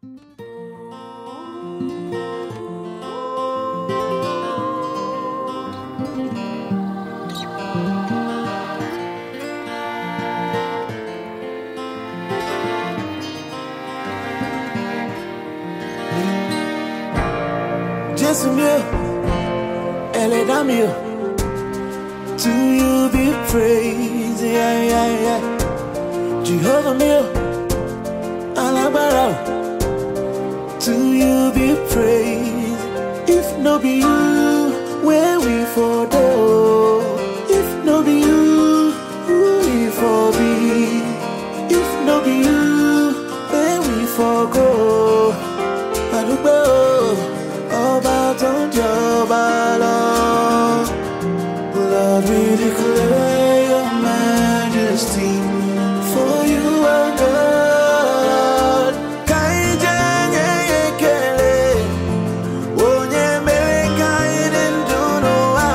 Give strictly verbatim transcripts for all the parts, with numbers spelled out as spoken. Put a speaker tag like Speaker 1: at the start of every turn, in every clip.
Speaker 1: Jesus mieux, elle est dans mieux. To you be praised, yeah, yeah, yeah. Jehovah mieux, Alabara. To you be praised. If no be you, where we for go? If no be you, who we for be? If no be you, where we for go? Adugbo, Oba Tonjoba Lord. Lord, we declare your majesty, for you are God. Kaijenge yekele, onye mere kaiden dunoa.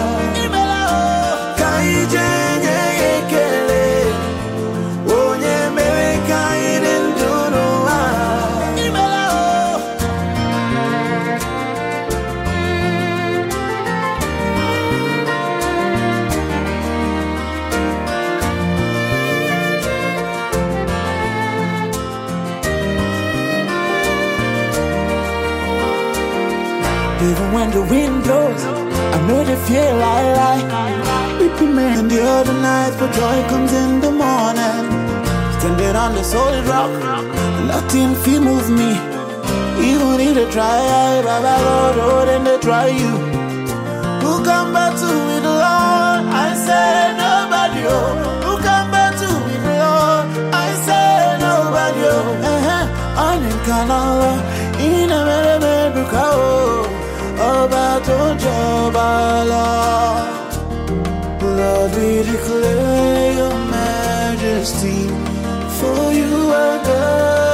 Speaker 1: Kaijenge yekele, onye mere kaiden dunoa. Even when the wind blows, I know they feel like lie. Weeping man the other night, but joy comes in the morning. Standing on the solid rock, nothing feel move me. Even if they try, Baba Lord, oh, then they try you. Who come back to me, the Lord? I say nobody, oh. Who come back to me, the Lord? I say nobody, oh. Eh-eh, I'm in Canada, in a very bad book, Oba Tonjoba Lord. Lord, we declare your majesty, for you are God.